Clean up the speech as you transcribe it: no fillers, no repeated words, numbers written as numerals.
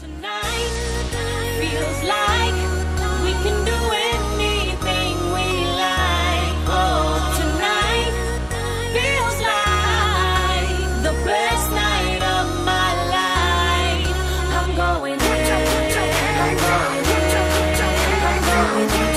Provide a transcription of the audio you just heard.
Tonight feels like we can do anything we like. Oh, tonight feels like the best night of my life. I'm going in. I'm going in. I'm going in.